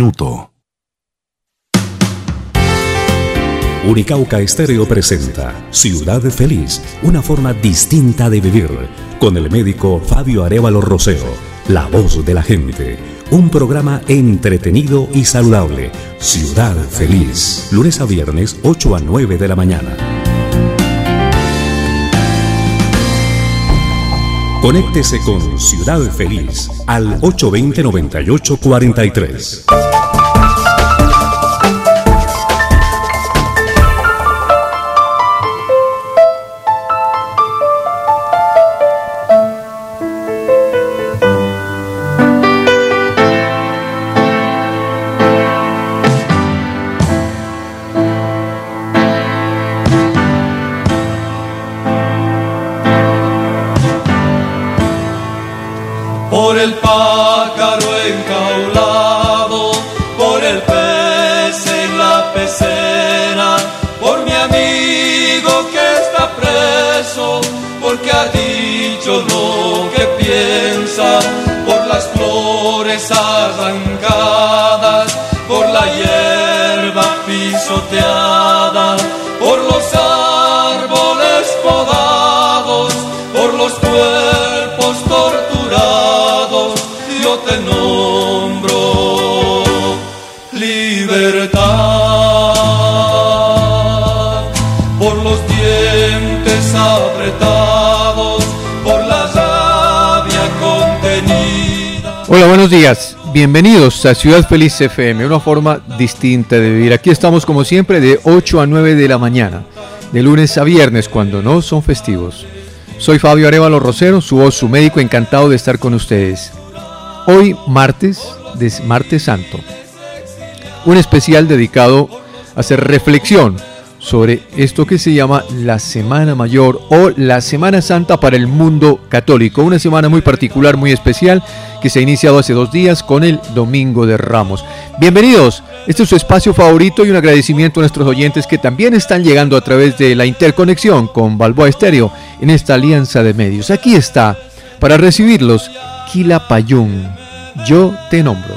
minuto. Unicauca Estéreo presenta Ciudad Feliz, una forma distinta de vivir, con el médico Fabio Arévalo Rosero, la voz de la gente. Un programa entretenido y saludable. Ciudad Feliz, lunes a viernes, 8 a 9 de la mañana. Conéctese con Ciudad Feliz al 820-9843. Por el pájaro enjaulado, por el pez en la pecera, por mi amigo que está preso, porque ha dicho lo que piensa, por las flores arrancadas, por la hierba pisoteada, por los árboles podados, por los cuerpos torturados, yo te nombro libertad. Por los dientes apretados, por la rabia contenida. Hola, buenos días. Bienvenidos a Ciudad Feliz FM, una forma distinta de vivir. Aquí estamos como siempre de 8 a 9 de la mañana, de lunes a viernes cuando no son festivos. Soy Fabio Arévalo Rosero, su voz, su médico, encantado de estar con ustedes. Hoy martes santo, un especial dedicado a hacer reflexión sobre esto que se llama la Semana Mayor o la Semana Santa para el mundo católico. Una semana muy particular, muy especial, que se ha iniciado hace 2 días con el Domingo de Ramos. Bienvenidos, este es su espacio favorito y un agradecimiento a nuestros oyentes que también están llegando a través de la interconexión con Balboa Estéreo en esta alianza de medios. Aquí está, para recibirlos, Quilapayún, yo te nombro.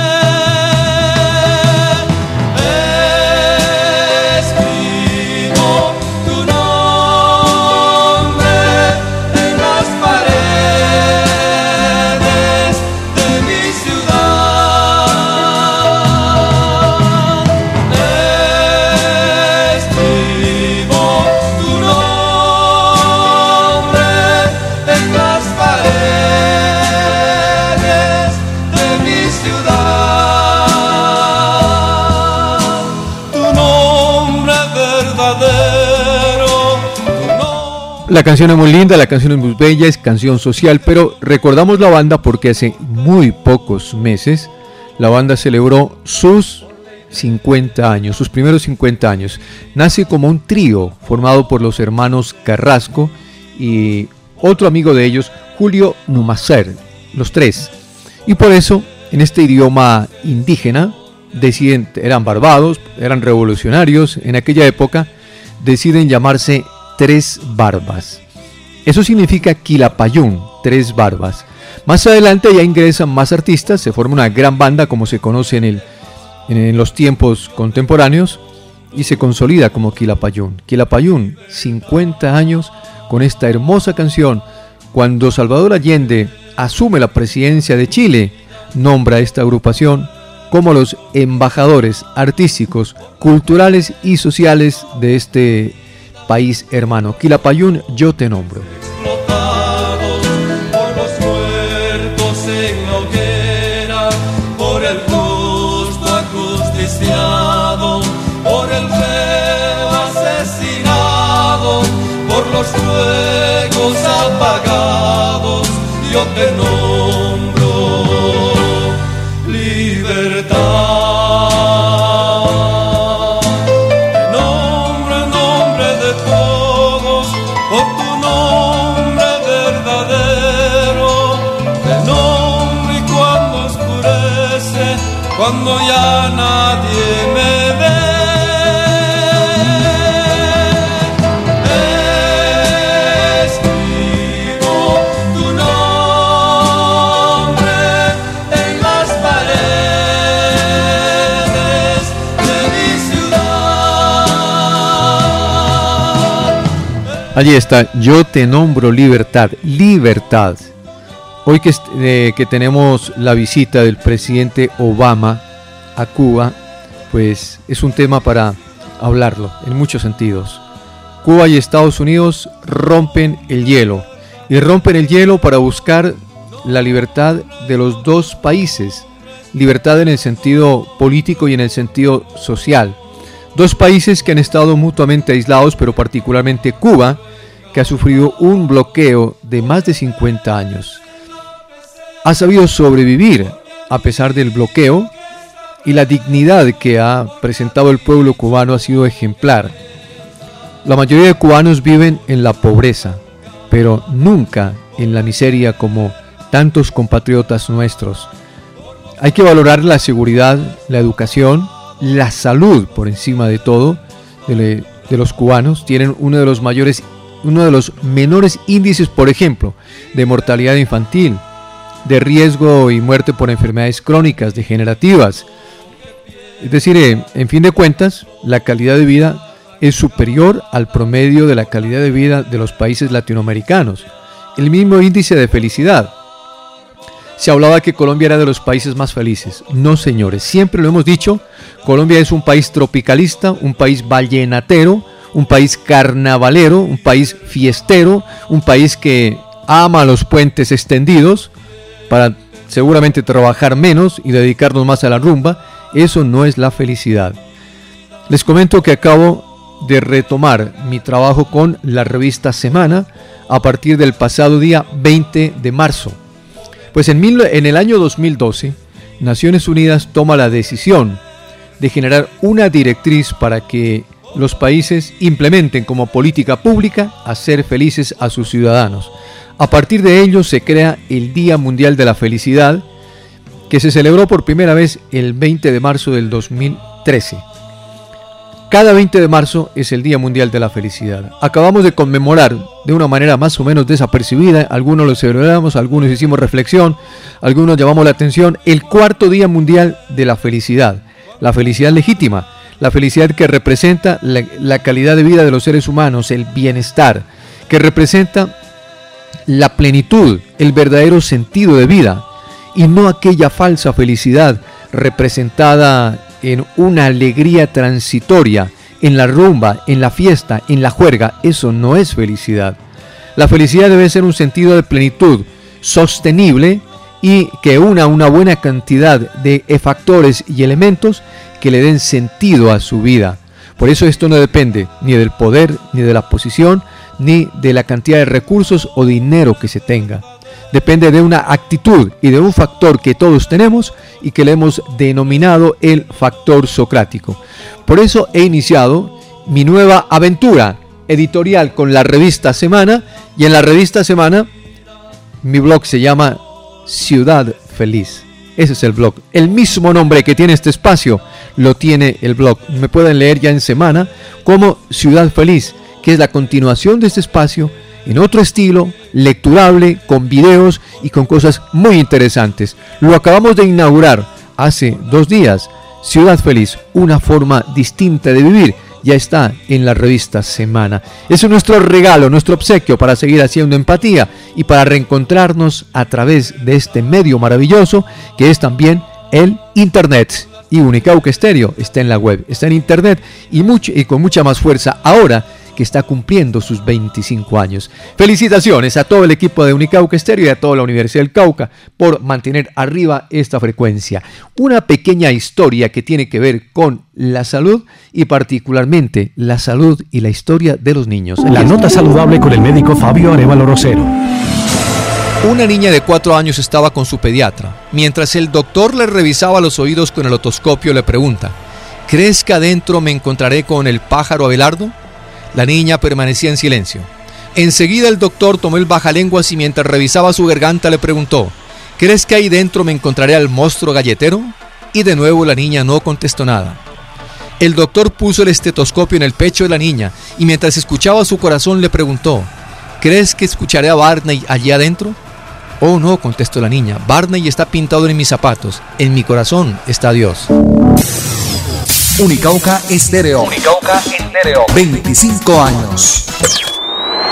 La canción es muy linda, la canción es muy bella, es canción social, pero recordamos la banda porque hace muy pocos meses la banda celebró sus 50 años, sus primeros 50 años. Nace como un trío formado por los hermanos Carrasco y otro amigo de ellos, Julio Numacer, los tres. Y por eso, en este idioma indígena, eran barbados, eran revolucionarios en aquella época, deciden llamarse Tres Barbas. Eso significa Quilapayún, Tres Barbas. Más adelante ya ingresan más artistas, se forma una gran banda como se conoce en los tiempos contemporáneos y se consolida como Quilapayún. Quilapayún, 50 años con esta hermosa canción. Cuando Salvador Allende asume la presidencia de Chile, nombra a esta agrupación como los embajadores artísticos, culturales y sociales de este país hermano. Quilapayún, yo te nombro. Explotados por los muertos en la hoguera, por el justo ajusticiado, por el reo asesinado, por los fuegos apagados, yo te nombro libertad. Cuando ya nadie me ve, escribo tu nombre en las paredes Allí está, yo te nombro libertad, libertad. Hoy que tenemos la visita del presidente Obama a Cuba, pues es un tema para hablarlo en muchos sentidos. Cuba y Estados Unidos rompen el hielo, y rompen el hielo para buscar la libertad de los dos países, libertad en el sentido político y en el sentido social. Dos países que han estado mutuamente aislados, pero particularmente Cuba, que ha sufrido un bloqueo de más de 50 años. Ha sabido sobrevivir a pesar del bloqueo, y la dignidad que ha presentado el pueblo cubano ha sido ejemplar. La mayoría de cubanos viven en la pobreza, pero nunca en la miseria como tantos compatriotas nuestros. Hay que valorar la seguridad, la educación, la salud por encima de todo de los cubanos. Tienen uno de los menores índices, por ejemplo, de mortalidad infantil, de riesgo y muerte por enfermedades crónicas, degenerativas. Es decir, en fin de cuentas, la calidad de vida es superior al promedio de la calidad de vida de los países latinoamericanos. El mismo índice de felicidad. Se hablaba que Colombia era de los países más felices. No, señores, siempre lo hemos dicho, Colombia es un país tropicalista, un país vallenatero, un país carnavalero, un país fiestero, un país que ama los puentes extendidos para seguramente trabajar menos y dedicarnos más a la rumba. Eso no es la felicidad. Les comento que acabo de retomar mi trabajo con la revista Semana a partir del pasado día 20 de marzo. Pues en el año 2012, Naciones Unidas toma la decisión de generar una directriz para que los países implementen como política pública hacer felices a sus ciudadanos. A partir de ello se crea el Día Mundial de la Felicidad, que se celebró por primera vez el 20 de marzo del 2013. Cada 20 de marzo es el Día Mundial de la Felicidad. Acabamos de conmemorar de una manera más o menos desapercibida, algunos lo celebramos, algunos hicimos reflexión, algunos llamamos la atención, el cuarto Día Mundial de la Felicidad legítima, la felicidad que representa la calidad de vida de los seres humanos, el bienestar, que representa la plenitud, el verdadero sentido de vida, y no aquella falsa felicidad representada en una alegría transitoria, en la rumba, en la fiesta, en la juerga. Eso no es felicidad. La felicidad debe ser un sentido de plenitud sostenible y que una buena cantidad de factores y elementos que le den sentido a su vida. Por eso esto no depende ni del poder, ni de la posición, ni de la cantidad de recursos o dinero que se tenga. Depende de una actitud y de un factor que todos tenemos y que le hemos denominado el factor socrático. Por eso he iniciado mi nueva aventura editorial con la revista Semana, y en la revista Semana mi blog se llama Ciudad Feliz. Ese es el blog. El mismo nombre que tiene este espacio lo tiene el blog. Me pueden leer ya en Semana como Ciudad Feliz, que es la continuación de este espacio en otro estilo, lecturable, con videos y con cosas muy interesantes. Lo acabamos de inaugurar hace 2 días. Ciudad Feliz, una forma distinta de vivir, ya está en la revista Semana. Es nuestro regalo, nuestro obsequio para seguir haciendo empatía y para reencontrarnos a través de este medio maravilloso que es también el Internet. Y Unicauca Estéreo está en la web, está en Internet y con mucha más fuerza ahora que está cumpliendo sus 25 años. Felicitaciones a todo el equipo de Unicauca Estéreo y a toda la Universidad del Cauca por mantener arriba esta frecuencia. Una pequeña historia que tiene que ver con la salud y particularmente la salud y la historia de los niños. La nota saludable con el médico Fabio Arévalo Rosero. Una niña de 4 años estaba con su pediatra. Mientras el doctor le revisaba los oídos con el otoscopio, le pregunta: ¿crees que adentro me encontraré con el pájaro Abelardo? La niña permanecía en silencio. Enseguida el doctor tomó el bajalenguas y mientras revisaba su garganta le preguntó: ¿crees que ahí dentro me encontraré al monstruo galletero? Y de nuevo la niña no contestó nada. El doctor puso el estetoscopio en el pecho de la niña y mientras escuchaba su corazón le preguntó: ¿crees que escucharé a Barney allí adentro? Oh no, contestó la niña, Barney está pintado en mis zapatos, en mi corazón está Dios. Unicauca Estéreo. 25 años.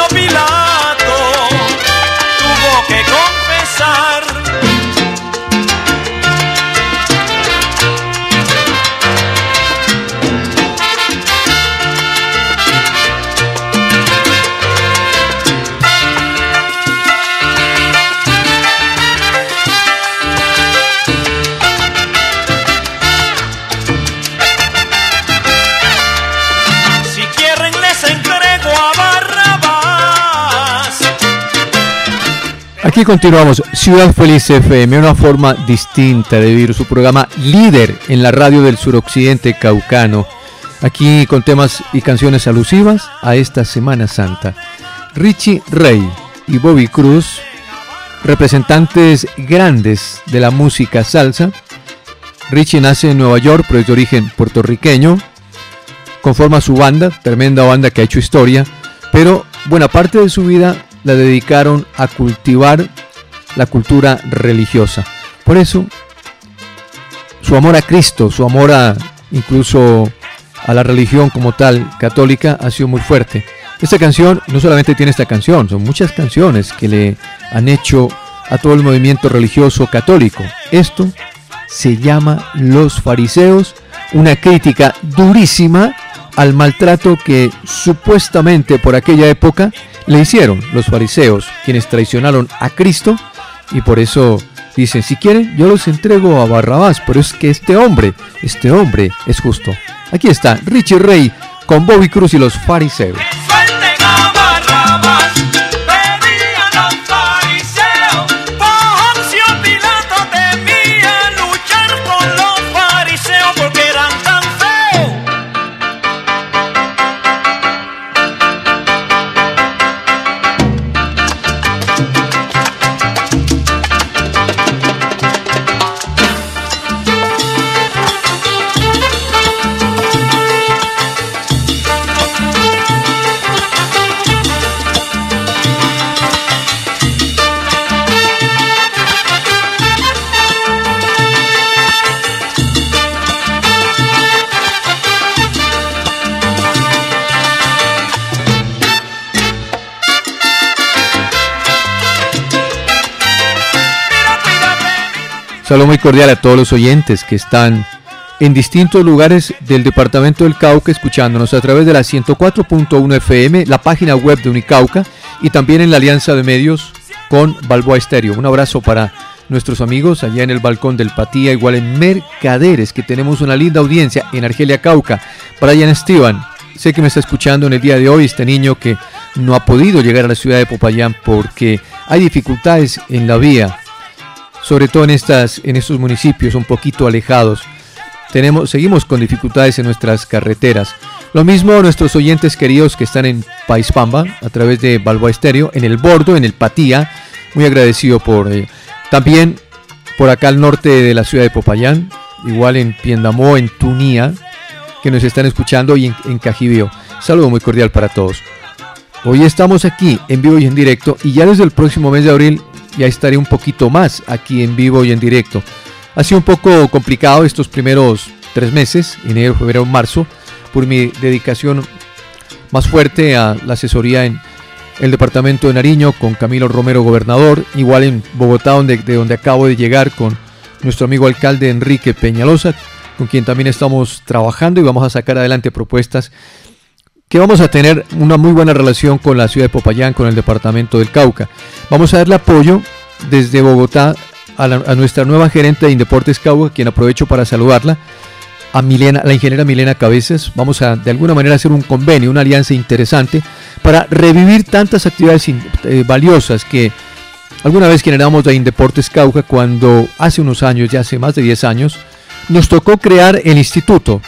Poncio Pilato tuvo que confesar. Aquí continuamos, Ciudad Feliz FM, una forma distinta de vivir su programa líder en la radio del suroccidente caucano. Aquí con temas y canciones alusivas a esta Semana Santa. Richie Ray y Bobby Cruz, representantes grandes de la música salsa. Richie nace en Nueva York, pero es de origen puertorriqueño. Conforma su banda, tremenda banda que ha hecho historia, pero buena parte de su vida la dedicaron a cultivar la cultura religiosa. Por eso, su amor a Cristo, su amor incluso a la religión como tal, católica, ha sido muy fuerte. Esta canción, no solamente tiene esta canción, son muchas canciones que le han hecho a todo el movimiento religioso católico. Esto se llama Los Fariseos, una crítica durísima al maltrato que supuestamente por aquella época le hicieron los fariseos, quienes traicionaron a Cristo, y por eso dicen, si quieren yo los entrego a Barrabás, pero es que este hombre es justo. Aquí está Richie Ray con Bobby Cruz y los Fariseos. Saludo muy cordial a todos los oyentes que están en distintos lugares del departamento del Cauca escuchándonos a través de la 104.1 FM, la página web de Unicauca y también en la alianza de medios con Balboa Estéreo. Un abrazo para nuestros amigos allá en el balcón del Patía, igual en Mercaderes, que tenemos una linda audiencia en Argelia, Cauca. Brian Esteban, sé que me está escuchando en el día de hoy, este niño que no ha podido llegar a la ciudad de Popayán porque hay dificultades en la vía, sobre todo en estos municipios un poquito alejados. Seguimos con dificultades en nuestras carreteras. Lo mismo nuestros oyentes queridos que están en País Pamba a través de Balboa Estéreo, en el Bordo, en el Patía, muy agradecido por ello. También por acá al norte de la ciudad de Popayán, igual en Piendamó, en Tunía, que nos están escuchando, y en Cajibío. Saludo muy cordial para todos. Hoy estamos aquí en vivo y en directo, y ya desde el próximo mes de abril ya estaré un poquito más aquí en vivo y en directo. Ha sido un poco complicado estos primeros 3 meses, enero, febrero, marzo, por mi dedicación más fuerte a la asesoría en el departamento de Nariño con Camilo Romero, gobernador, igual en Bogotá, de donde acabo de llegar, con nuestro amigo alcalde Enrique Peñalosa, con quien también estamos trabajando y vamos a sacar adelante propuestas que vamos a tener una muy buena relación con la ciudad de Popayán, con el departamento del Cauca. Vamos a darle apoyo desde Bogotá a nuestra nueva gerente de Indeportes Cauca, quien aprovecho para saludarla, a la ingeniera Milena Cabezas. Vamos a de alguna manera hacer un convenio, una alianza interesante para revivir tantas actividades valiosas que alguna vez generamos de Indeportes Cauca, cuando hace unos años, ya hace más de 10 años, nos tocó crear el Instituto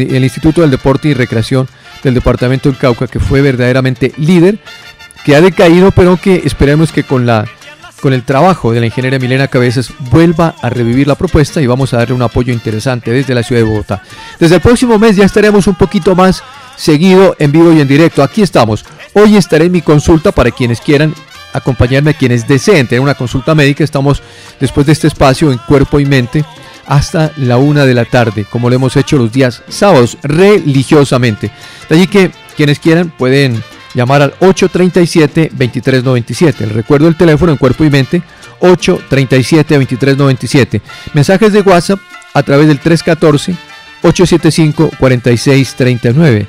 del Deporte y Recreación del departamento del Cauca, que fue verdaderamente líder, que ha decaído, pero que esperemos que con el trabajo de la ingeniera Milena Cabezas vuelva a revivir la propuesta, y vamos a darle un apoyo interesante desde la ciudad de Bogotá. Desde el próximo mes ya estaremos un poquito más seguido en vivo y en directo. Aquí estamos. Hoy estaré en mi consulta para quienes quieran acompañarme, quienes deseen tener una consulta médica. Estamos después de este espacio en Cuerpo y Mente hasta la 1 de la tarde, como lo hemos hecho los días sábados religiosamente. De allí que quienes quieran pueden llamar al 837-2397. Les recuerdo el teléfono en Cuerpo y Mente, 837-2397. Mensajes de WhatsApp a través del 314-875-4639.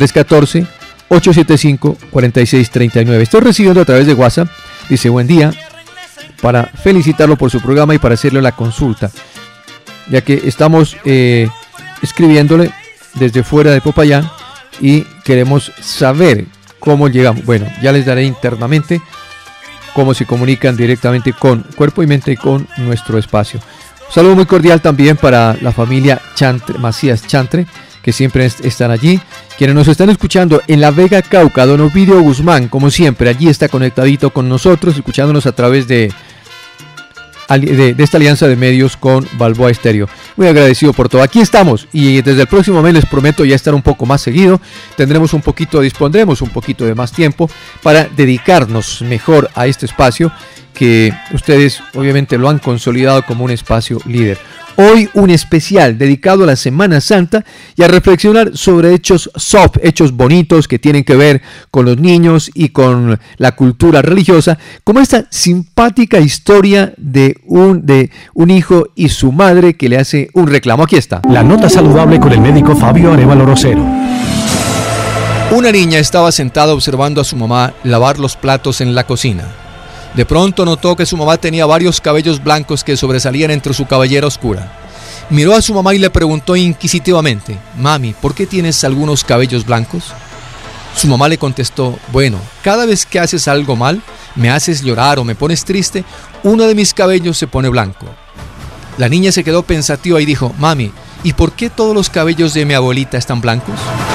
314-875-4639. Estoy recibiendo a través de WhatsApp, dice buen día, para felicitarlo por su programa y para hacerle la consulta, ya que estamos escribiéndole desde fuera de Popayán y queremos saber cómo llegamos. Bueno, ya les daré internamente cómo se comunican directamente con Cuerpo y Mente y con nuestro espacio. Un saludo muy cordial también para la familia Chantre, Macías Chantre, que siempre están allí. Quienes nos están escuchando en La Vega, Cauca, don Ovidio Guzmán, como siempre, allí está conectadito con nosotros, escuchándonos a través de esta alianza de medios con Balboa Estéreo. Muy agradecido por todo. Aquí estamos y desde el próximo mes les prometo ya estar un poco más seguido. Dispondremos un poquito de más tiempo para dedicarnos mejor a este espacio que ustedes obviamente lo han consolidado como un espacio líder. Hoy un especial dedicado a la Semana Santa y a reflexionar sobre hechos soft, hechos bonitos que tienen que ver con los niños y con la cultura religiosa, como esta simpática historia de un hijo y su madre que le hace un reclamo. Aquí está. La nota saludable con el médico Fabio Arévalo Rosero. Una niña estaba sentada observando a su mamá lavar los platos en la cocina. De pronto notó que su mamá tenía varios cabellos blancos que sobresalían entre su cabellera oscura. Miró a su mamá y le preguntó inquisitivamente: «Mami, ¿por qué tienes algunos cabellos blancos?». Su mamá le contestó: «Bueno, cada vez que haces algo mal, me haces llorar o me pones triste, uno de mis cabellos se pone blanco». La niña se quedó pensativa y dijo: «Mami, ¿y por qué todos los cabellos de mi abuelita están blancos?».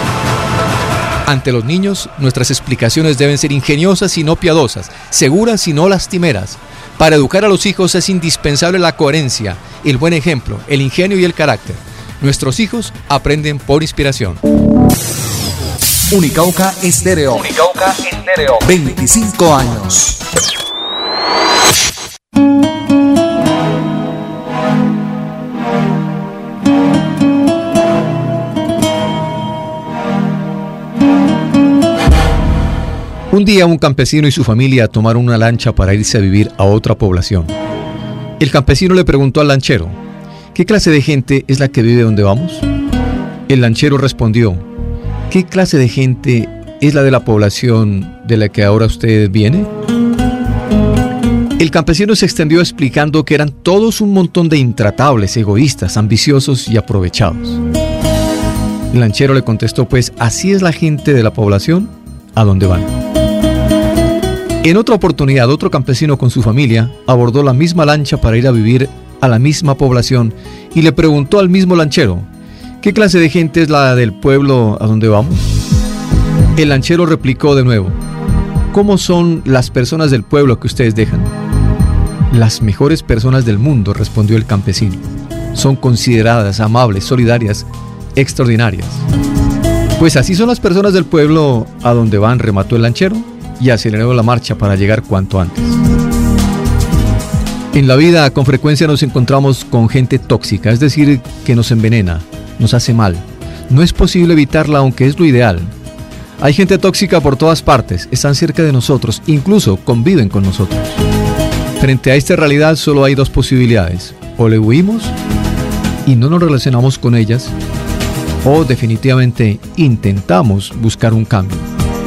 Ante los niños, nuestras explicaciones deben ser ingeniosas y no piadosas, seguras y no lastimeras. Para educar a los hijos es indispensable la coherencia, el buen ejemplo, el ingenio y el carácter. Nuestros hijos aprenden por inspiración. Unicauca Estéreo. 25 años. Un día un campesino y su familia tomaron una lancha para irse a vivir a otra población. El campesino le preguntó al lanchero: ¿qué clase de gente es la que vive donde vamos? El lanchero respondió: ¿qué clase de gente es la de la población de la que ahora usted viene? El campesino se extendió explicando que eran todos un montón de intratables, egoístas, ambiciosos y aprovechados. El lanchero le contestó: pues así es la gente de la población a donde van. En otra oportunidad, otro campesino con su familia abordó la misma lancha para ir a vivir a la misma población y le preguntó al mismo lanchero: ¿qué clase de gente es la del pueblo a donde vamos? El lanchero replicó de nuevo: ¿cómo son las personas del pueblo que ustedes dejan? Las mejores personas del mundo, respondió el campesino. Son consideradas, amables, solidarias, extraordinarias. Pues así son las personas del pueblo a donde van, remató el lanchero y aceleró la marcha para llegar cuanto antes. En la vida con frecuencia nos encontramos con gente tóxica, es decir, que nos envenena, nos hace mal. No es posible evitarla, aunque es lo ideal. Hay gente tóxica por todas partes, están cerca de nosotros, incluso conviven con nosotros. Frente a esta realidad solo hay dos posibilidades: o le huimos y no nos relacionamos con ellas, o definitivamente intentamos buscar un cambio.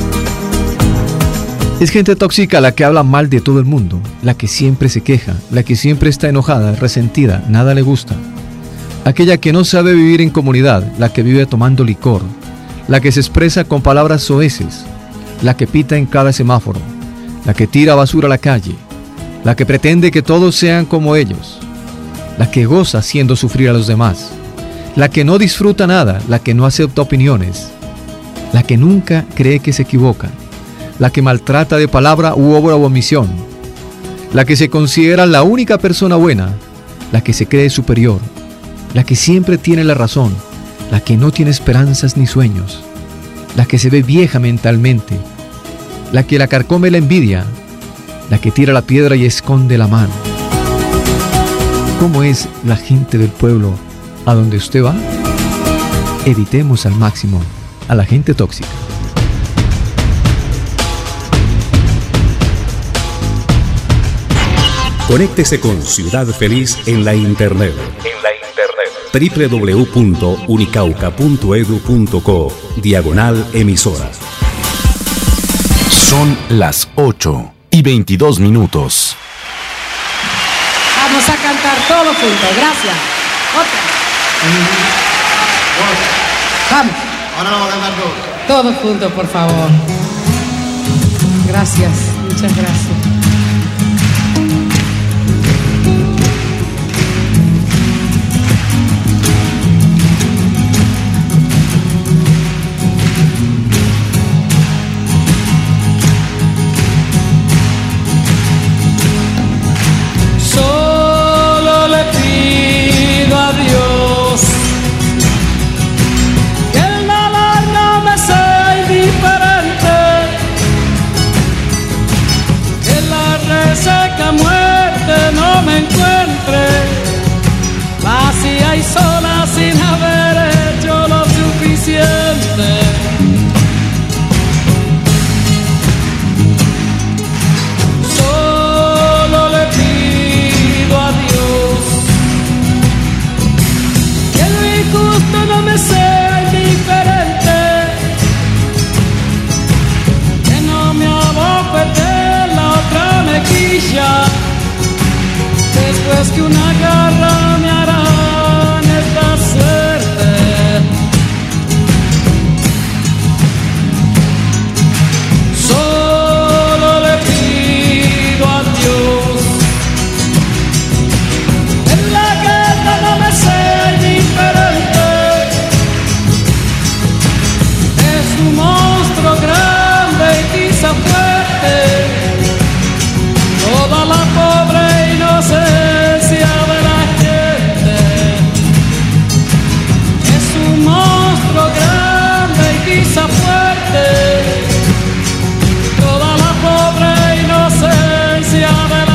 Es gente tóxica la que habla mal de todo el mundo, la que siempre se queja, la que siempre está enojada, resentida, nada le gusta. Aquella que no sabe vivir en comunidad, la que vive tomando licor, la que se expresa con palabras soeces, la que pita en cada semáforo, la que tira basura a la calle, la que pretende que todos sean como ellos, la que goza haciendo sufrir a los demás, la que no disfruta nada, la que no acepta opiniones, la que nunca cree que se equivoca, la que maltrata de palabra u obra u omisión, la que se considera la única persona buena, la que se cree superior, la que siempre tiene la razón, la que no tiene esperanzas ni sueños, la que se ve vieja mentalmente, la que la carcome la envidia, la que tira la piedra y esconde la mano. ¿Cómo es la gente del pueblo a donde usted va? Evitemos al máximo a la gente tóxica. Conéctese con Ciudad Feliz en la internet. www.unicauca.edu.co/emisora. Son las 8:22. Vamos a cantar todos juntos. Gracias. Otra. Vamos. Ahora lo vamos a cantar todos. Todos juntos, por favor. Gracias. Muchas gracias. Vacía y sola sin haber hecho lo suficiente. Solo le pido a Dios que lo injusto no me sea indiferente, que no me abofete la otra mejilla después que una garra me arañe esta suerte. Solo le pido a Dios que en la guerra no me sea indiferente. Es un monstruo grande y quizá fuerte, toda la pobre inocencia de la gente. Es un monstruo grande y quizá fuerte, toda la pobre inocencia de la gente.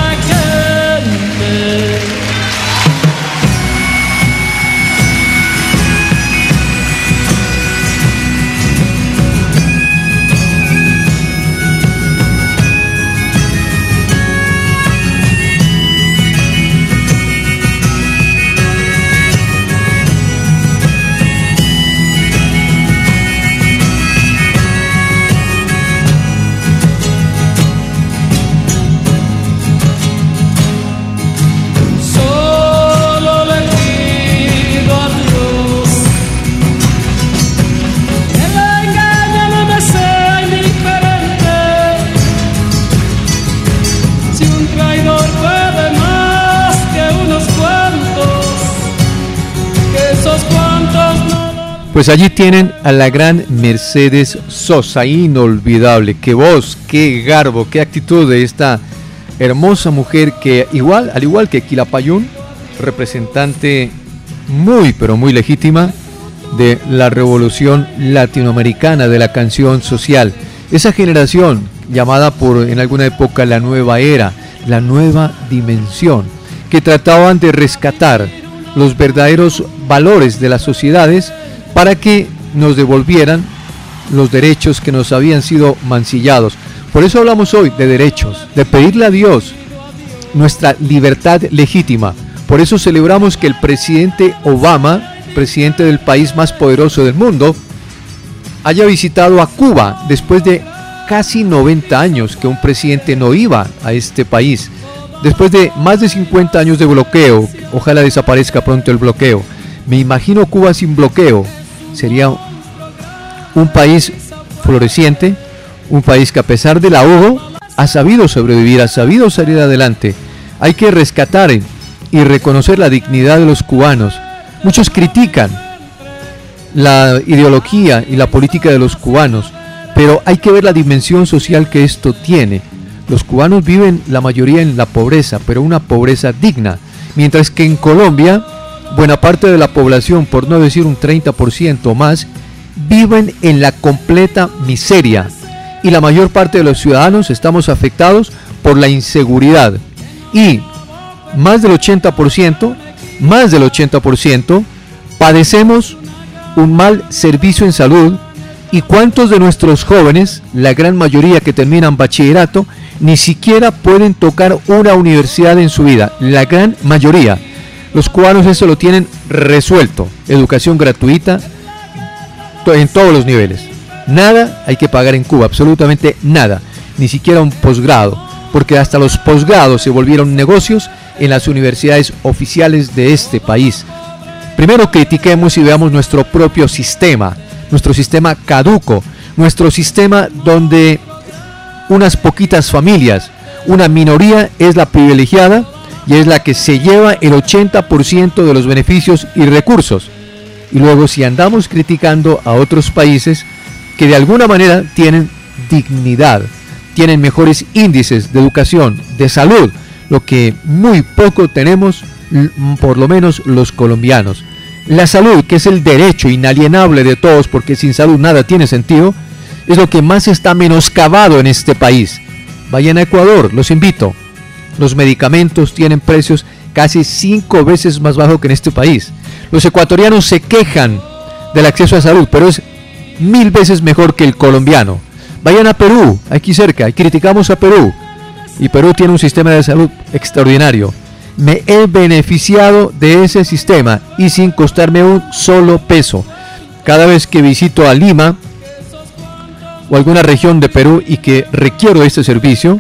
Pues allí tienen a la gran Mercedes Sosa, inolvidable. Qué voz, qué garbo, qué actitud de esta hermosa mujer que al igual que Quilapayún, representante muy pero muy legítima de la revolución latinoamericana de la canción social. Esa generación llamada en alguna época la nueva era, la nueva dimensión, que trataban de rescatar los verdaderos valores de las sociedades para que nos devolvieran los derechos que nos habían sido mancillados. Por eso hablamos hoy de derechos, de pedirle a Dios nuestra libertad legítima. Por eso celebramos que el presidente Obama, presidente del país más poderoso del mundo, haya visitado a Cuba después de casi 90 años que un presidente no iba a este país. Después de más de 50 años de bloqueo, ojalá desaparezca pronto el bloqueo. Me imagino Cuba sin bloqueo. Sería un país floreciente, un país que a pesar del ahogo ha sabido sobrevivir, ha sabido salir adelante. Hay que rescatar y reconocer la dignidad de los cubanos. Muchos critican la ideología y la política de los cubanos, pero hay que ver la dimensión social que esto tiene. Los cubanos viven la mayoría en la pobreza, pero una pobreza digna, mientras que en Colombia buena parte de la población, por no decir un 30% o más, viven en la completa miseria, y la mayor parte de los ciudadanos estamos afectados por la inseguridad, y más del 80% padecemos un mal servicio en salud. ¿Y cuántos de nuestros jóvenes, la gran mayoría que terminan bachillerato, ni siquiera pueden tocar una universidad en su vida, la gran mayoría. Los cubanos eso lo tienen resuelto, educación gratuita en todos los niveles. Nada hay que pagar en Cuba, absolutamente nada, ni siquiera un posgrado, porque hasta los posgrados se volvieron negocios en las universidades oficiales de este país. Primero critiquemos y veamos nuestro propio sistema, nuestro sistema caduco, nuestro sistema donde unas poquitas familias, una minoría es la privilegiada y es la que se lleva el 80% de los beneficios y recursos. Y luego si andamos criticando a otros países que de alguna manera tienen dignidad, tienen mejores índices de educación, de salud, lo que muy poco tenemos, por lo menos los colombianos. La salud, que es el derecho inalienable de todos, porque sin salud nada tiene sentido, es lo que más está menoscabado en este país. Vayan a Ecuador, los invito. Los medicamentos tienen precios casi 5 veces más bajos que en este país. Los ecuatorianos se quejan del acceso a salud, pero es 1000 veces mejor que el colombiano. Vayan a Perú, aquí cerca, y criticamos a Perú. Y Perú tiene un sistema de salud extraordinario. Me he beneficiado de ese sistema y sin costarme un solo peso. Cada vez que visito a Lima o alguna región de Perú y que requiero este servicio,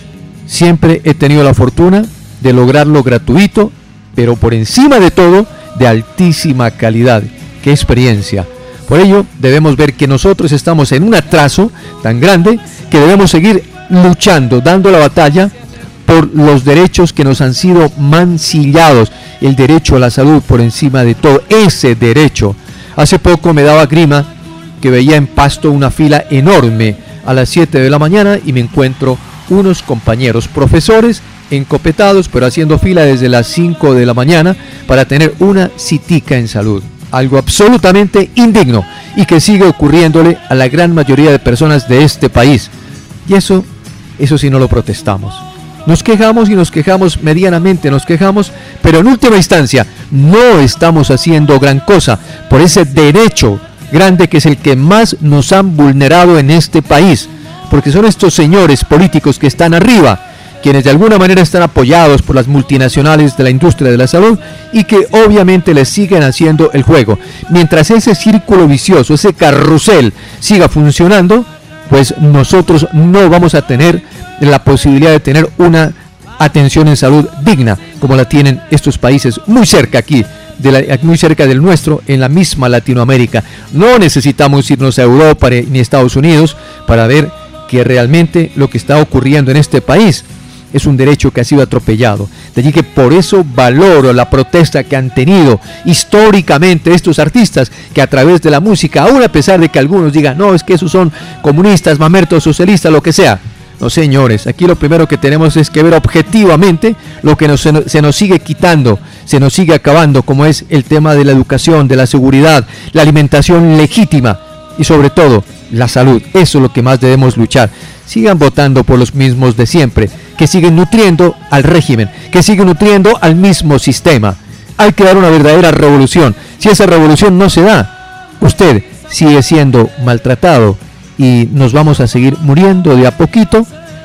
siempre he tenido la fortuna de lograrlo gratuito, pero por encima de todo, de altísima calidad. ¡Qué experiencia! Por ello, debemos ver que nosotros estamos en un atraso tan grande que debemos seguir luchando, dando la batalla por los derechos que nos han sido mancillados. El derecho a la salud por encima de todo, ese derecho. Hace poco me daba grima que veía en Pasto una fila enorme a las 7 de la mañana y me encuentro unos compañeros profesores encopetados, pero haciendo fila desde las 5 de la mañana para tener una citica en salud. Algo absolutamente indigno y que sigue ocurriéndole a la gran mayoría de personas de este país. Y eso sí no lo protestamos. Nos quejamos y nos quejamos medianamente, nos quejamos, pero en última instancia no estamos haciendo gran cosa por ese derecho grande que es el que más nos han vulnerado en este país, porque son estos señores políticos que están arriba, quienes de alguna manera están apoyados por las multinacionales de la industria de la salud y que obviamente les siguen haciendo el juego. Mientras ese círculo vicioso, ese carrusel siga funcionando, pues nosotros no vamos a tener la posibilidad de tener una atención en salud digna como la tienen estos países muy cerca aquí, muy cerca del nuestro, en la misma Latinoamérica. No necesitamos irnos a Europa ni a Estados Unidos para ver que realmente lo que está ocurriendo en este país es un derecho que ha sido atropellado. De allí que por eso valoro la protesta que han tenido históricamente estos artistas, que a través de la música, aún a pesar de que algunos digan, no, es que esos son comunistas, mamertos, socialistas, lo que sea. No, señores, aquí lo primero que tenemos es que ver objetivamente lo que se nos sigue quitando, se nos sigue acabando, como es el tema de la educación, de la seguridad, la alimentación legítima y sobre todo la salud. Eso es lo que más debemos luchar. Sigan votando por los mismos de siempre, que siguen nutriendo al régimen, que siguen nutriendo al mismo sistema. Hay que dar una verdadera revolución. Si esa revolución no se da, usted sigue siendo maltratado y nos vamos a seguir muriendo de a poquito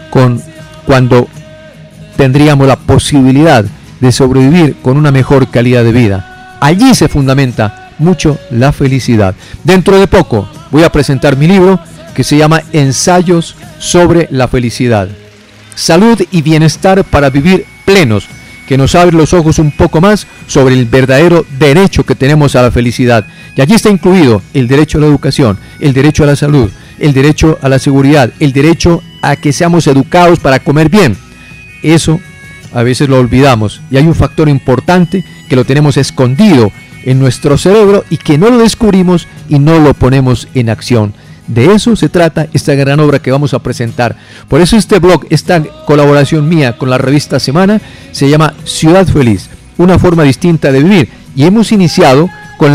cuando tendríamos la posibilidad de sobrevivir con una mejor calidad de vida. Allí se fundamenta mucho la felicidad. Dentro de poco voy a presentar mi libro que se llama Ensayos sobre la felicidad. Salud y bienestar para vivir plenos, que nos abre los ojos un poco más sobre el verdadero derecho que tenemos a la felicidad. Y allí está incluido el derecho a la educación, el derecho a la salud, el derecho a la seguridad, el derecho a que seamos educados para comer bien. Eso a veces lo olvidamos y hay un factor importante que lo tenemos escondido en nuestro cerebro y que no lo descubrimos y no lo ponemos en acción. De eso se trata esta gran obra que vamos a presentar. Por eso este blog, esta colaboración mía con la revista Semana, se llama Ciudad Feliz, una forma distinta de vivir. Y hemos iniciado con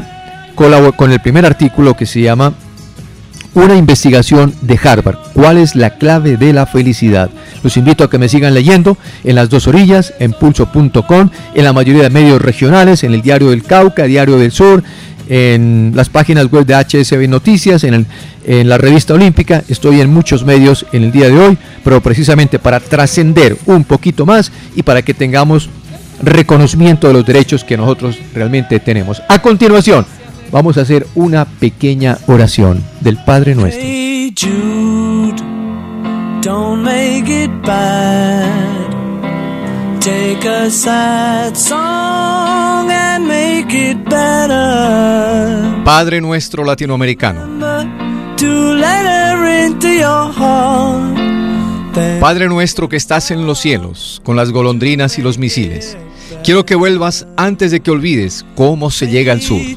el primer artículo que se llama Una investigación de Harvard. ¿Cuál es la clave de la felicidad? Los invito a que me sigan leyendo en Las Dos Orillas, en pulso.com, en la mayoría de medios regionales, en el Diario del Cauca, Diario del Sur, en las páginas web de HSB Noticias, en la revista Olímpica, estoy en muchos medios en el día de hoy, pero precisamente para trascender un poquito más y para que tengamos reconocimiento de los derechos que nosotros realmente tenemos. A continuación, vamos a hacer una pequeña oración del Padre Nuestro. Hey Jude, don't make it bad. Take a sad song and make it better. Padre Nuestro latinoamericano. To let her into your heart. Padre Nuestro que estás en los cielos, con las golondrinas y los misiles. Quiero que vuelvas antes de que olvides cómo se llega al sur.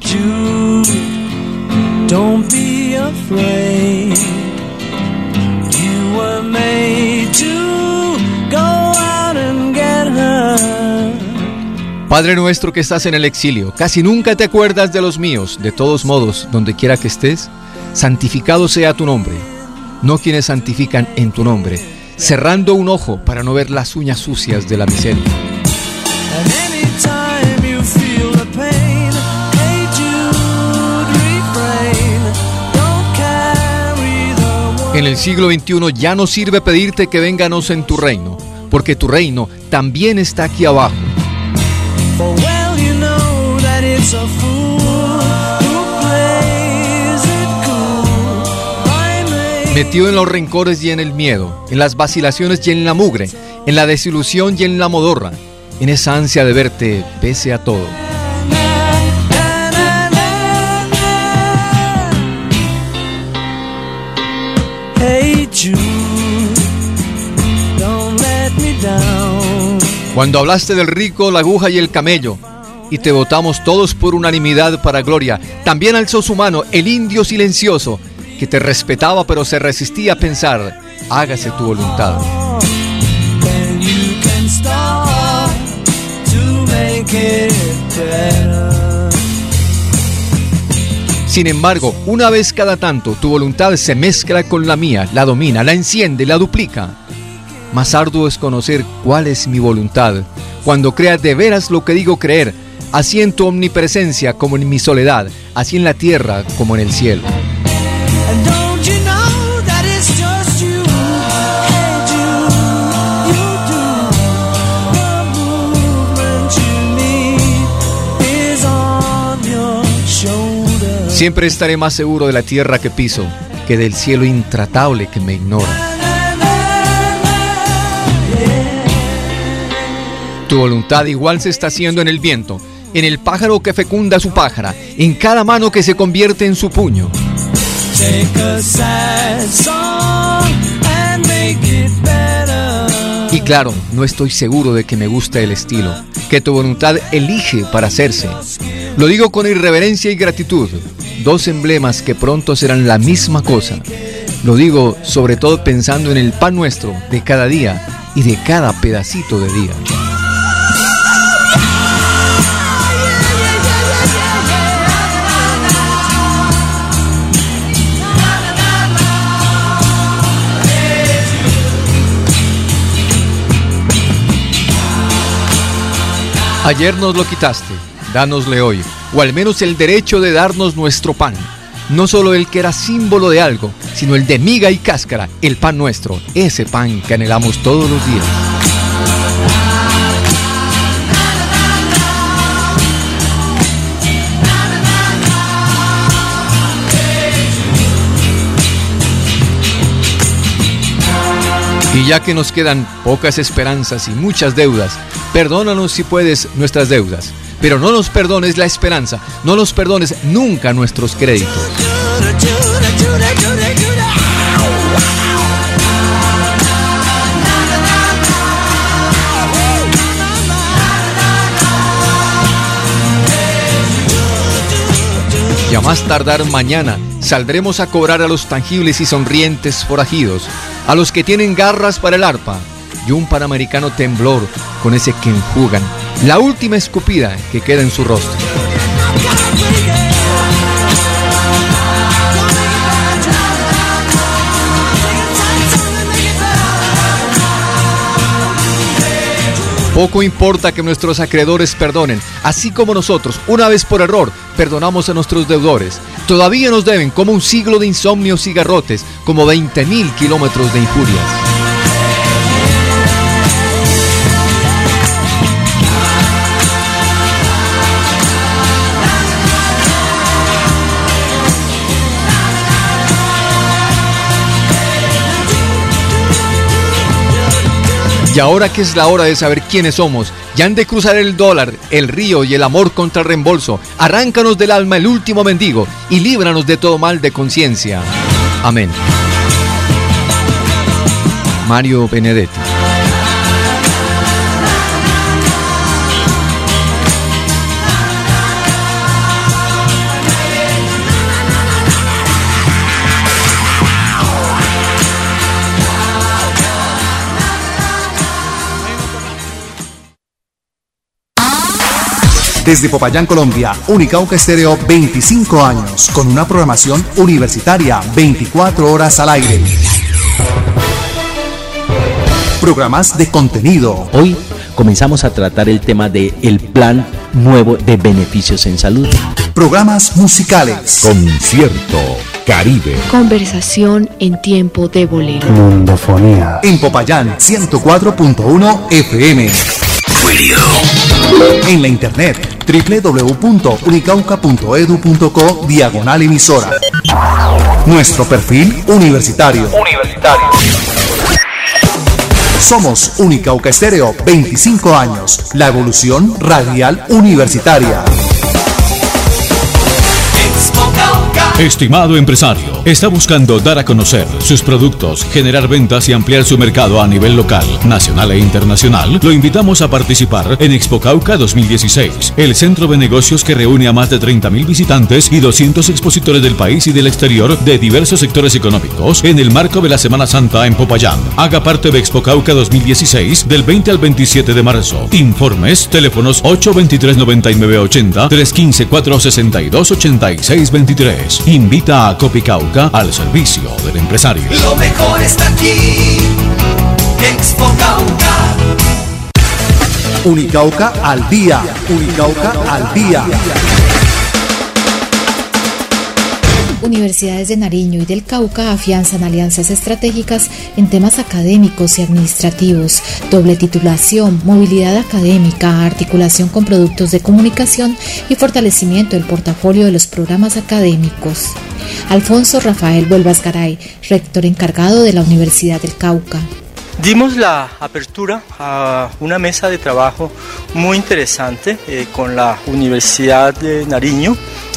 Don't be afraid. You were made to go out and get her. Padre Nuestro que estás en el exilio, casi nunca te acuerdas de los míos. De todos modos, donde quiera que estés, santificado sea tu nombre. No quienes santifican en tu nombre, cerrando un ojo para no ver las uñas sucias de la miseria. And anytime you feel the pain, hey Jude, refrain. Don't carry the world. En el siglo XXI ya no sirve pedirte que venganos en tu reino, porque tu reino también está aquí abajo. For well you know that it's a fool who plays it cool. Metido en los rencores y en el miedo, en las vacilaciones y en la mugre, en la desilusión y en la modorra, en esa ansia de verte pese a todo. Hey Jude, don't let me down. Cuando hablaste del rico, la aguja y el camello, y te votamos todos por unanimidad para gloria, también alzó su mano el indio silencioso, que te respetaba pero se resistía a pensar, hágase tu voluntad. Then you can start to make it better. Sin embargo, una vez cada tanto, tu voluntad se mezcla con la mía, la domina, la enciende, la duplica. Más arduo es conocer cuál es mi voluntad, cuando creas de veras lo que digo creer, así en tu omnipresencia como en mi soledad, así en la tierra como en el cielo. And don't you know that it's just you? Hey Jude, you do. The movement you need is on your shoulder. Siempre estaré más seguro de la tierra que piso, que del cielo intratable que me ignora. Tu voluntad igual se está haciendo en el viento, en el pájaro que fecunda su pájara, en cada mano que se convierte en su puño. Take a sad song and make it better. Y claro, no estoy seguro de que me guste el estilo, que tu voluntad elige para hacerse. Lo digo con irreverencia y gratitud, dos emblemas que pronto serán la misma cosa. Lo digo sobre todo pensando en el pan nuestro de cada día y de cada pedacito de día. Ayer nos lo quitaste, dánosle hoy, o al menos el derecho de darnos nuestro pan. No solo el que era símbolo de algo, sino el de miga y cáscara, el pan nuestro, ese pan que anhelamos todos los días. Y ya que nos quedan pocas esperanzas y muchas deudas, perdónanos si puedes nuestras deudas, pero no nos perdones la esperanza, no nos perdones nunca nuestros créditos. Y a más tardar mañana saldremos a cobrar a los tangibles y sonrientes forajidos, a los que tienen garras para el arpa y un panamericano temblor con ese que enjugan, la última escupida que queda en su rostro. Poco importa que nuestros acreedores perdonen, así como nosotros, una vez por error, perdonamos a nuestros deudores. Todavía nos deben como un siglo de insomnios y garrotes, como 20.000 kilómetros de injurias. Y ahora que es la hora de saber quiénes somos, ya han de cruzar el dólar, el río y el amor contra el reembolso. Arráncanos del alma el último mendigo y líbranos de todo mal de conciencia. Amén. Mario Benedetti. Desde Popayán, Colombia, Unicauca Estéreo, 25 años, con una programación universitaria, 24 horas al aire. Programas de contenido. Hoy comenzamos a tratar el tema del plan nuevo de beneficios en salud. Programas musicales. Concierto Caribe. Conversación en tiempo de bolero. Mundofonía. En Popayán, 104.1 FM. Radio. En la internet, www.unicauca.edu.co/emisora. Nuestro perfil universitario. Somos Unicauca Estéreo, 25 años. La evolución radial universitaria. Estimado empresario, ¿está buscando dar a conocer sus productos, generar ventas y ampliar su mercado a nivel local, nacional e internacional? Lo invitamos a participar en Expo Cauca 2016, el centro de negocios que reúne a más de 30.000 visitantes y 200 expositores del país y del exterior de diversos sectores económicos en el marco de la Semana Santa en Popayán. Haga parte de Expo Cauca 2016 del 20 al 27 de marzo. Informes, teléfonos 823-9980, 315-462-8623. Invita a Copicauca al servicio del empresario. Lo mejor está aquí, Expo Cauca. Unicauca al día. Unicauca al día. Universidades de Nariño y del Cauca afianzan alianzas estratégicas en temas académicos y administrativos, doble titulación, movilidad académica, articulación con productos de comunicación y fortalecimiento del portafolio de los programas académicos. Alfonso Rafael Vuelvas Garay, rector encargado de la Universidad del Cauca. Dimos la apertura a una mesa de trabajo muy interesante con la Universidad de Nariño,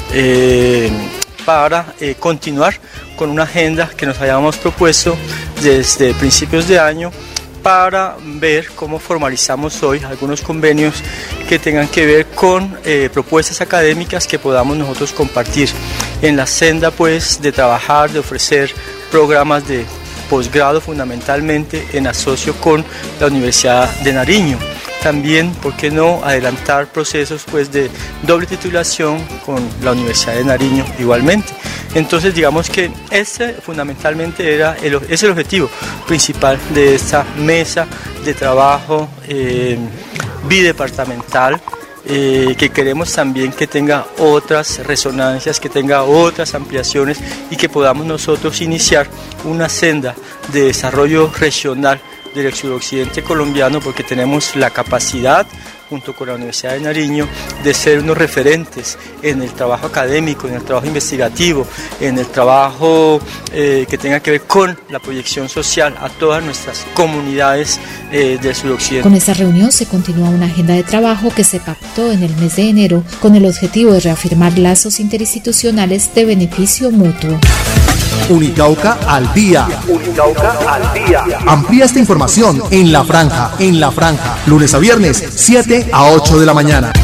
para continuar con una agenda que nos habíamos propuesto desde principios de año para ver cómo formalizamos hoy algunos convenios que tengan que ver con propuestas académicas que podamos nosotros compartir en la senda pues de trabajar, de ofrecer programas de posgrado fundamentalmente en asocio con la Universidad de Nariño. También, ¿por qué no adelantar procesos pues, de doble titulación con la Universidad de Nariño igualmente? Entonces, digamos que ese fundamentalmente es el objetivo principal de esta mesa de trabajo bidepartamental, que queremos también que tenga otras resonancias, que tenga otras ampliaciones y que podamos nosotros iniciar una senda de desarrollo regional del suroccidente colombiano, porque tenemos la capacidad, junto con la Universidad de Nariño, de ser unos referentes en el trabajo académico, en el trabajo investigativo, en el trabajo que tenga que ver con la proyección social a todas nuestras comunidades del suroccidente. Con esta reunión se continúa una agenda de trabajo que se pactó en el mes de enero con el objetivo de reafirmar lazos interinstitucionales de beneficio mutuo. Unicauca al día. Unicauca al día. Amplía esta información en La Franja. Lunes a viernes, 7 a 8 de la mañana.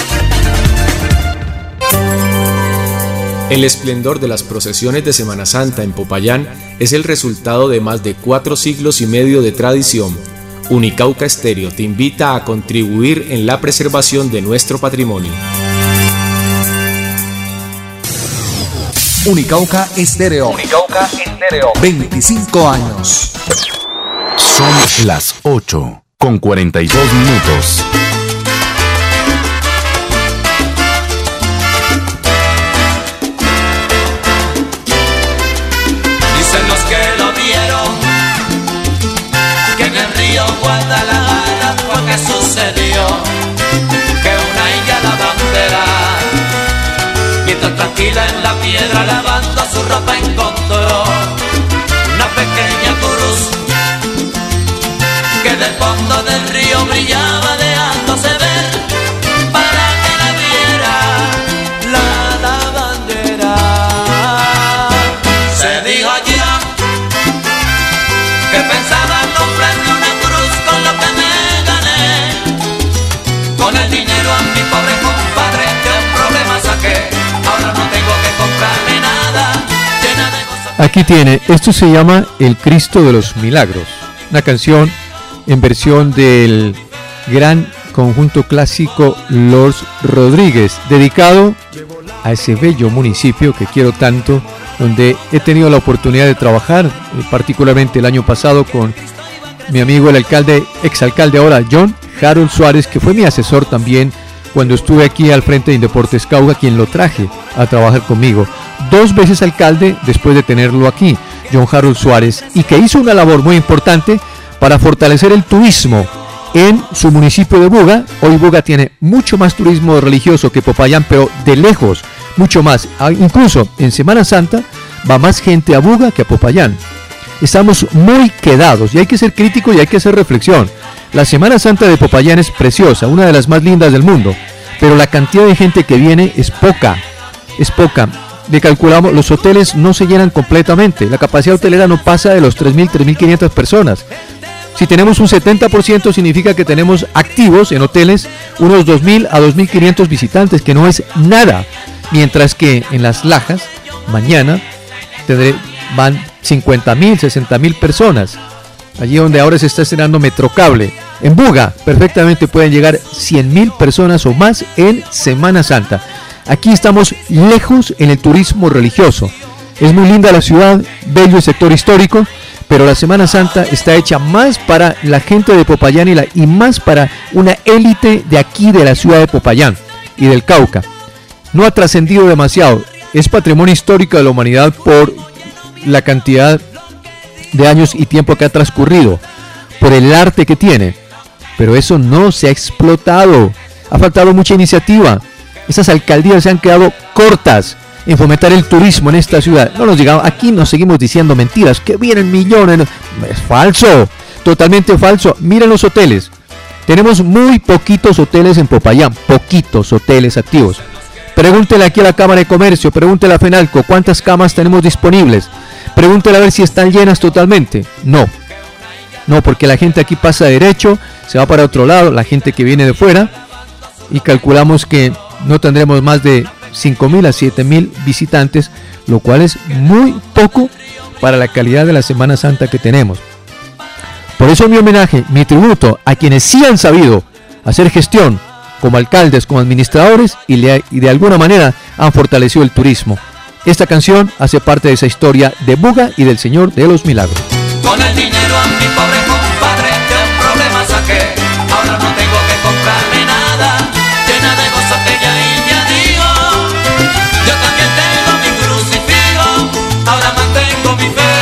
El esplendor de las procesiones de Semana Santa en Popayán es el resultado de más de 4 siglos y medio de tradición. Unicauca Estéreo te invita a contribuir en la preservación de nuestro patrimonio. Unicauca Estéreo. 25 años. Son las 8 con 42 minutos. Dicen los que lo vieron que en el río Guadalajara fue que sucedió que una india la bandera, mientras tranquila en la piedra lavando su ropa encontró una pequeña cruz que del fondo del río brillaba dejándose ver para que la viera la bandera. Se dijo ya que pensaba comprarme una cruz con lo que me gané, con el dinero a mi pobre compadre de un problema saqué, ahora no tengo que comprarme nada, llena de cosas. Aquí tiene, esto se llama El Cristo de los Milagros, una canción en versión del gran conjunto clásico Los Rodríguez, dedicado a ese bello municipio que quiero tanto, donde he tenido la oportunidad de trabajar, particularmente el año pasado con mi amigo el alcalde, exalcalde ahora John Harold Suárez, que fue mi asesor también cuando estuve aquí al frente de Indeportes Cauca, quien lo traje a trabajar conmigo. 2 veces alcalde después de tenerlo aquí, John Harold Suárez, y que hizo una labor muy importante para fortalecer el turismo en su municipio de Buga. Hoy Buga tiene mucho más turismo religioso que Popayán, pero de lejos, mucho más. Incluso en Semana Santa va más gente a Buga que a Popayán. Estamos muy quedados y hay que ser crítico y hay que hacer reflexión. La Semana Santa de Popayán es preciosa, una de las más lindas del mundo, pero la cantidad de gente que viene es poca, Le calculamos, los hoteles no se llenan completamente, la capacidad hotelera no pasa de los 3.000, 3.500 personas. Si tenemos un 70% significa que tenemos activos en hoteles unos 2.000 a 2.500 visitantes, que no es nada. Mientras que en Las Lajas, mañana, van 50.000, 60.000 personas. Allí donde ahora se está estrenando Metrocable. En Buga, perfectamente pueden llegar 100.000 personas o más en Semana Santa. Aquí estamos lejos en el turismo religioso. Es muy linda la ciudad, bello el sector histórico, pero la Semana Santa está hecha más para la gente de Popayán y más para una élite de aquí, de la ciudad de Popayán y del Cauca. No ha trascendido demasiado, es patrimonio histórico de la humanidad por la cantidad de años y tiempo que ha transcurrido, por el arte que tiene, pero eso no se ha explotado, ha faltado mucha iniciativa. Esas alcaldías se han quedado cortas en fomentar el turismo en esta ciudad. No nos digamos, aquí nos seguimos diciendo mentiras, que vienen millones. Es falso, totalmente falso. Miren los hoteles. Tenemos muy poquitos hoteles en Popayán, poquitos hoteles activos. Pregúntele aquí a la Cámara de Comercio, pregúntele a FENALCO cuántas camas tenemos disponibles. Pregúntele a ver si están llenas totalmente. No, porque la gente aquí pasa derecho, se va para otro lado, la gente que viene de fuera, y calculamos que no tendremos más de 5.000 a 7.000 visitantes, lo cual es muy poco para la calidad de la Semana Santa que tenemos. Por eso mi homenaje, mi tributo a quienes sí han sabido hacer gestión como alcaldes, como administradores y de alguna manera han fortalecido el turismo. Esta canción hace parte de esa historia de Buga y del Señor de los Milagros. Con el dinero a mi pobre compadre de un problema saqué, ahora no tengo que comprarme nada, llena de gozo aquella india dijo, yo también tengo mi crucifijo, ahora mantengo mi fe,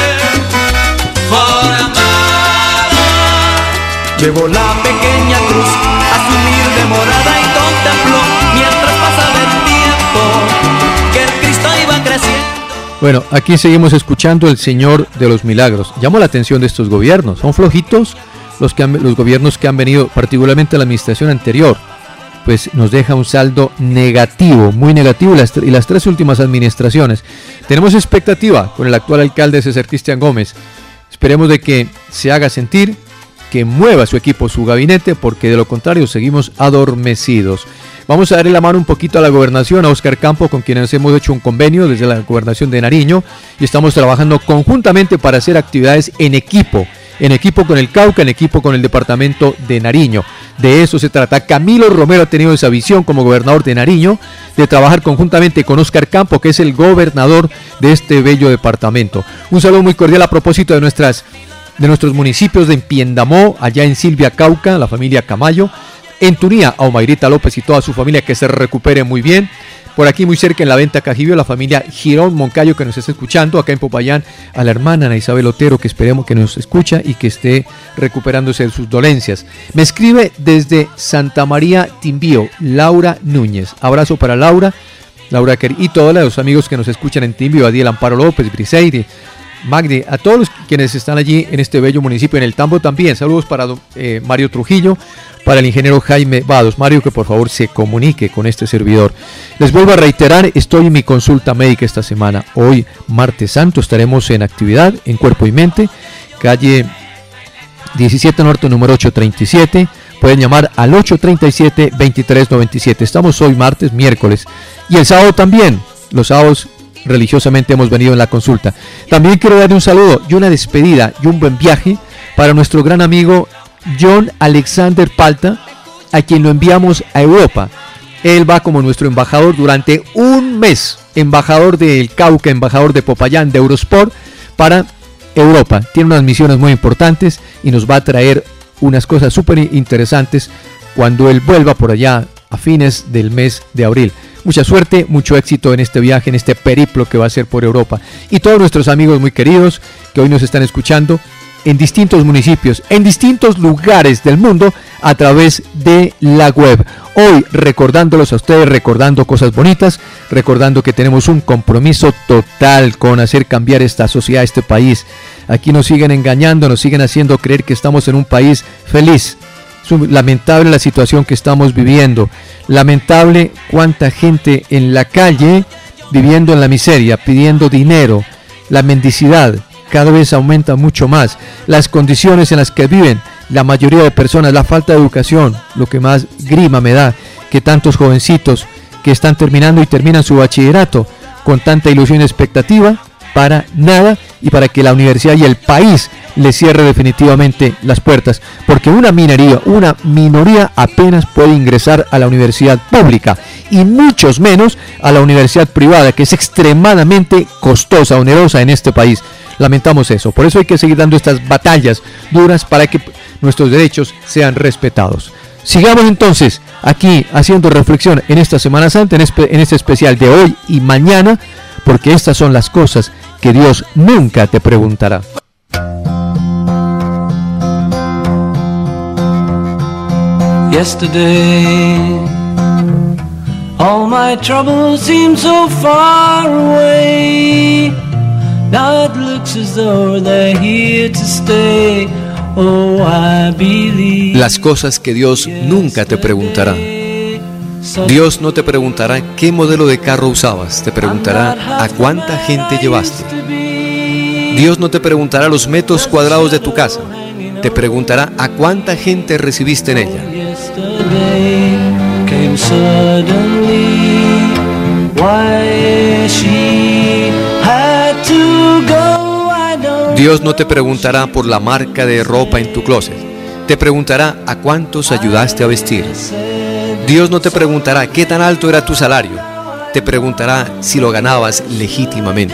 por amar. Llevo la pequeña cruz a su humilde morada y contempló mientras pasaba el tiempo que el Cristo iba creciendo. Bueno, aquí seguimos escuchando El Señor de los Milagros. Llamo la atención de estos gobiernos. Son flojitos los gobiernos que han venido, particularmente la administración anterior. Pues nos deja un saldo negativo, muy negativo, y las 3 últimas administraciones. Tenemos expectativa con el actual alcalde César Cristian Gómez. Esperemos de que se haga sentir, que mueva su equipo, su gabinete, porque de lo contrario seguimos adormecidos. Vamos a darle la mano un poquito a la gobernación, a Óscar Campo, con quienes hemos hecho un convenio desde la gobernación de Nariño, y estamos trabajando conjuntamente para hacer actividades en equipo con el Cauca, en equipo con el departamento de Nariño. De eso se trata. Camilo Romero ha tenido esa visión como gobernador de Nariño, de trabajar conjuntamente con Óscar Campo, que es el gobernador de este bello departamento. Un saludo muy cordial a propósito de de nuestros municipios de Empiendamó, allá en Silvia, Cauca, la familia Camayo. En Tunía, a Omairita López y toda su familia, que se recupere muy bien. Por aquí muy cerca en la Venta Cajibio, la familia Girón Moncayo, que nos está escuchando. Acá en Popayán, a la hermana Ana Isabel Otero, que esperemos que nos escucha y que esté recuperándose de sus dolencias. Me escribe desde Santa María Timbío, Laura Núñez. Abrazo para Laura y todos los amigos que nos escuchan en Timbío, Adiel Amparo López, Briseire, Magdi, a todos quienes están allí en este bello municipio, en el Tambo también. Saludos para Mario Trujillo, para el ingeniero Jaime Vados. Mario, que por favor se comunique con este servidor. Les vuelvo a reiterar, estoy en mi consulta médica esta semana. Hoy, martes santo, estaremos en actividad en Cuerpo y Mente, calle 17 Norte, número 837. Pueden llamar al 837-2397. Estamos hoy martes, miércoles. Y el sábado también. Los sábados religiosamente hemos venido en la consulta. También quiero darle un saludo y una despedida y un buen viaje para nuestro gran amigo John Alexander Palta, a quien lo enviamos a Europa. Él va como nuestro embajador durante un mes, embajador del Cauca, embajador de Popayán, de Eurosport, para Europa. Tiene unas misiones muy importantes y nos va a traer unas cosas súper interesantes cuando él vuelva por allá a fines del mes de abril. Mucha suerte, mucho éxito en este viaje, en este periplo que va a hacer por Europa. Y todos nuestros amigos muy queridos que hoy nos están escuchando en distintos municipios, en distintos lugares del mundo, a través de la web. Hoy recordándolos a ustedes, recordando cosas bonitas, recordando que tenemos un compromiso total con hacer cambiar esta sociedad, este país. Aquí nos siguen engañando, nos siguen haciendo creer que estamos en un país feliz. Es lamentable la situación que estamos viviendo, lamentable cuánta gente en la calle viviendo en la miseria, pidiendo dinero, la mendicidad cada vez aumenta mucho más, las condiciones en las que viven la mayoría de personas, la falta de educación, lo que más grima me da, que tantos jovencitos que están terminando y terminan su bachillerato con tanta ilusión y expectativa, para nada, y para que la universidad y el país le cierre definitivamente las puertas, porque una minoría apenas puede ingresar a la universidad pública y muchos menos a la universidad privada, que es extremadamente costosa, onerosa en este país. Lamentamos eso, por eso hay que seguir dando estas batallas duras para que nuestros derechos sean respetados. Sigamos entonces aquí haciendo reflexión en esta Semana Santa, en este especial de hoy y mañana, porque estas son las cosas que Dios nunca te preguntará. Yesterday, all my troubles seem so far away. Now it looks as though they're here to stay. Oh, I believe. Las cosas que Dios nunca te preguntará. Dios no te preguntará qué modelo de carro usabas, te preguntará a cuánta gente llevaste. Dios no te preguntará los metros cuadrados de tu casa, te preguntará a cuánta gente recibiste en ella. Dios no te preguntará por la marca de ropa en tu closet, te preguntará a cuántos ayudaste a vestir. Dios no te preguntará qué tan alto era tu salario, te preguntará si lo ganabas legítimamente.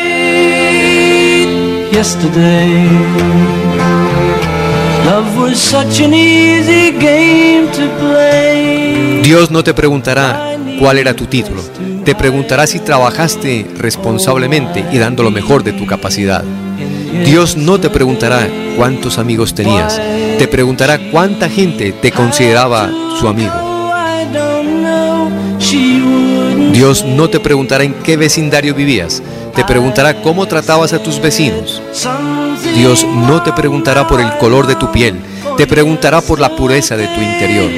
Dios no te preguntará cuál era tu título, te preguntará si trabajaste responsablemente y dando lo mejor de tu capacidad. Dios no te preguntará cuántos amigos tenías, te preguntará cuánta gente te consideraba su amigo. Dios no te preguntará en qué vecindario vivías, te preguntará cómo tratabas a tus vecinos. Dios no te preguntará por el color de tu piel, te preguntará por la pureza de tu interior.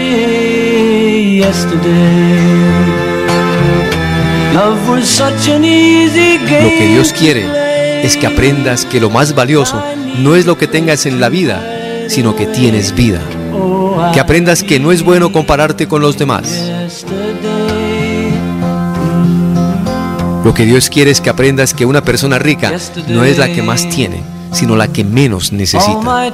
Lo que Dios quiere es que aprendas que lo más valioso no es lo que tengas en la vida, sino que tienes vida. Que aprendas que no es bueno compararte con los demás. Lo que Dios quiere es que aprendas que una persona rica no es la que más tiene, sino la que menos necesita.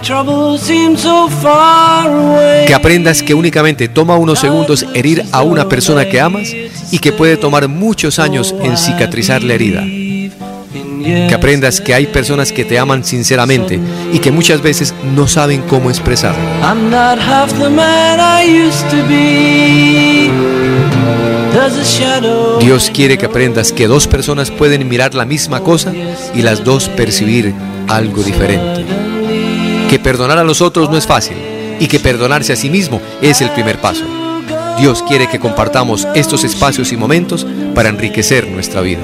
Que aprendas que únicamente toma unos segundos herir a una persona que amas y que puede tomar muchos años en cicatrizar la herida. Que aprendas que hay personas que te aman sinceramente y que muchas veces no saben cómo expresarlo. I'm not half the man I used to be. There's a shadow. Dios quiere que aprendas que dos personas pueden mirar la misma cosa y las dos percibir algo diferente. Que perdonar a los otros no es fácil y que perdonarse a sí mismo es el primer paso. Dios quiere que compartamos estos espacios y momentos para enriquecer nuestra vida.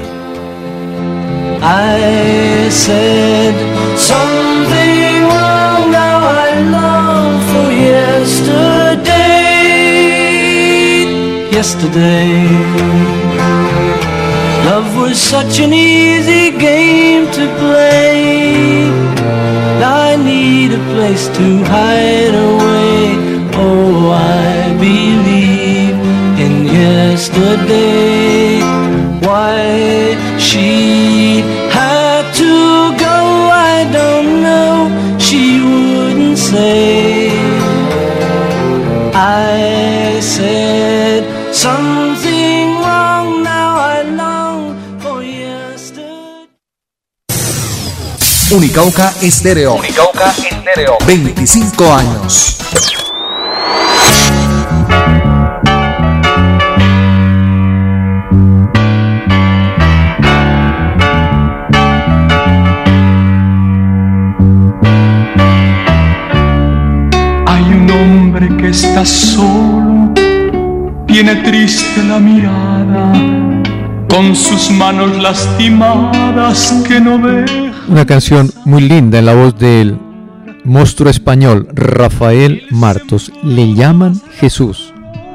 I said something wrong, now I long for yesterday. Love was such an easy game to play. I need a place to hide away. Oh, I believe in yesterday. Why she had to go, I don't know. She wouldn't say. I said something wrong, now I long for yesterday. Unicauca Estéreo. Unicauca Estéreo. 25 años. Que está solo, tiene triste la mirada, con sus manos lastimadas que no ve. Una canción muy linda en la voz del monstruo español Rafael Martos. Le llaman Jesús.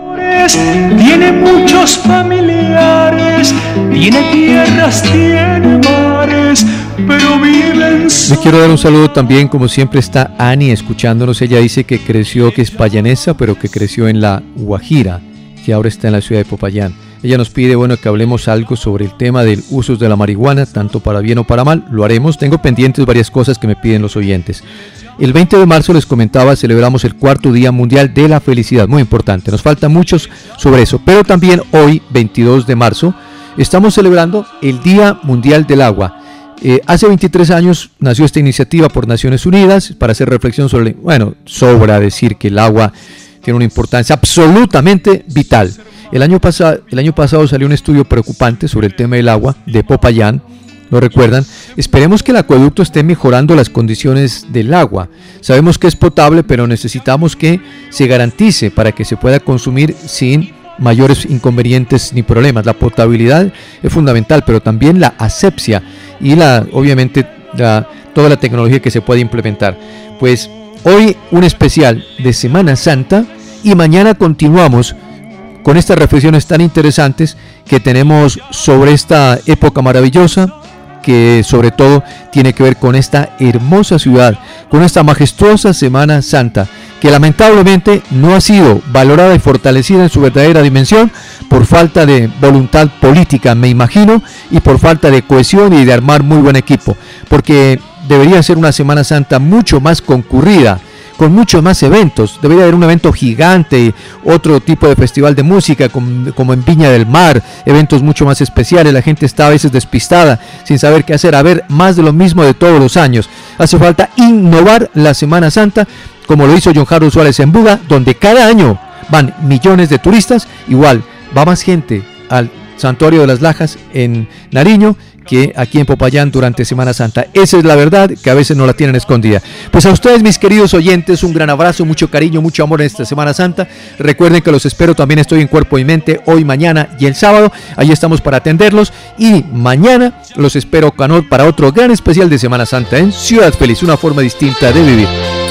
Tiene muchos familiares, tiene tierras, tiene mares, pero viven. Le quiero dar un saludo también, como siempre está Ani escuchándonos. Ella dice que creció, que es payanesa, pero que creció en la Guajira, que ahora está en la ciudad de Popayán. Ella nos pide, bueno, que hablemos algo sobre el tema del uso de la marihuana, tanto para bien o para mal. Lo haremos. Tengo pendientes varias cosas que me piden los oyentes. El 20 de marzo, les comentaba, celebramos el 4º Día Mundial de la Felicidad. Muy importante, nos faltan muchos sobre eso. Pero también hoy, 22 de marzo, estamos celebrando el Día Mundial del Agua. Hace 23 años nació esta iniciativa por Naciones Unidas para hacer reflexión sobre, bueno, sobra decir que el agua tiene una importancia absolutamente vital. El año pasado salió un estudio preocupante sobre el tema del agua de Popayán. ¿Lo recuerdan? Esperemos que el acueducto esté mejorando las condiciones del agua. Sabemos que es potable, pero necesitamos que se garantice para que se pueda consumir sin mayores inconvenientes ni problemas. La potabilidad es fundamental, pero también la asepsia y obviamente toda la tecnología que se puede implementar. Pues hoy un especial de Semana Santa y mañana continuamos con estas reflexiones tan interesantes que tenemos sobre esta época maravillosa, que sobre todo tiene que ver con esta hermosa ciudad, con esta majestuosa Semana Santa, que lamentablemente no ha sido valorada y fortalecida en su verdadera dimensión por falta de voluntad política, me imagino, y por falta de cohesión y de armar muy buen equipo, porque debería ser una Semana Santa mucho más concurrida, con muchos más eventos. Debería haber un evento gigante, otro tipo de festival de música como en Viña del Mar, eventos mucho más especiales. La gente está a veces despistada, sin saber qué hacer, a ver más de lo mismo de todos los años. Hace falta innovar la Semana Santa, como lo hizo John Harold Suárez en Buga, donde cada año van millones de turistas. Igual va más gente al Santuario de las Lajas en Nariño que aquí en Popayán durante Semana Santa. Esa es la verdad, que a veces no la tienen escondida. Pues a ustedes, mis queridos oyentes, un gran abrazo, mucho cariño, mucho amor en esta Semana Santa. Recuerden que los espero, también estoy en Cuerpo y Mente hoy, mañana y el sábado. Ahí estamos para atenderlos, y mañana los espero para otro gran especial de Semana Santa en Ciudad Feliz, una forma distinta de vivir.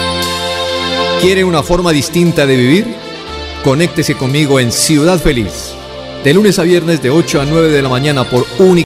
¿Quiere una forma distinta de vivir? Conéctese conmigo en Ciudad Feliz, de lunes a viernes de 8 a 9 de la mañana por Unicauca.